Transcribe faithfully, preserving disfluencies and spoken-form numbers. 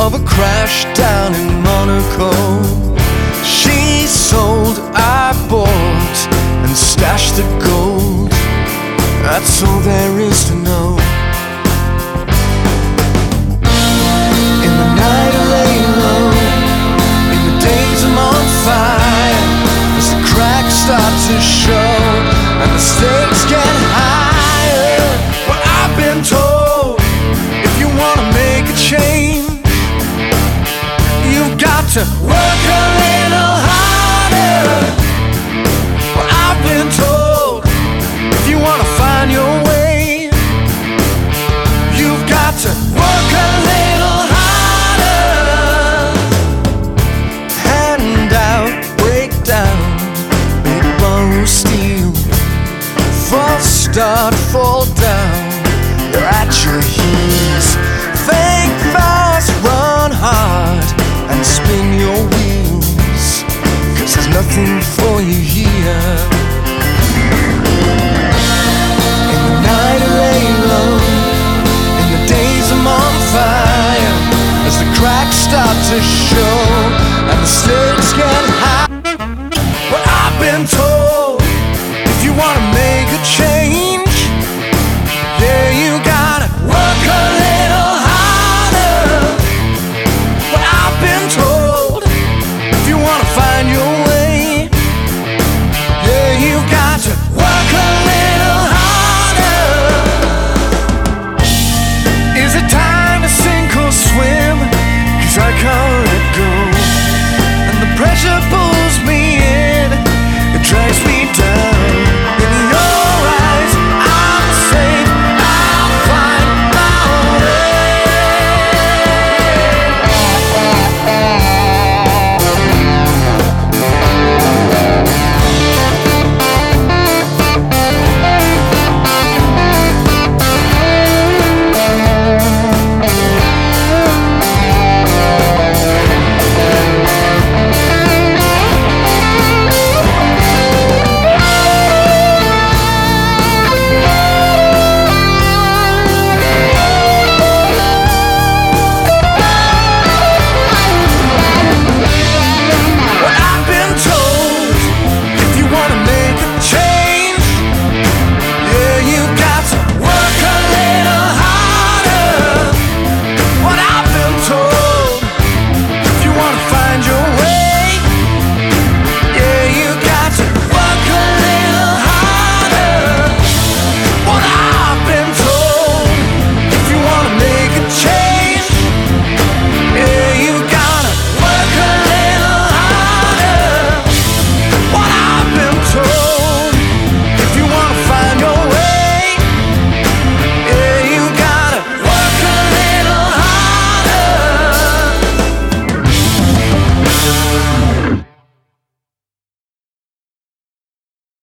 of a crash down in Monaco. She sold, I bought, and stashed the gold. That's all there is to know. In the night I lay low, in the days I'm on fire, as the cracks start to show and the stakes get higher. Well, I've been told, if you wanna make a change, you've got to work a little harder. Well, I've been told, if you wanna find your way, you've got to work a little harder. Hand out, break down, big borrow, steal, false start, fall down, you're at your heels. Fake fast, run hard, and spin your wheels, 'cause there's nothing for you here.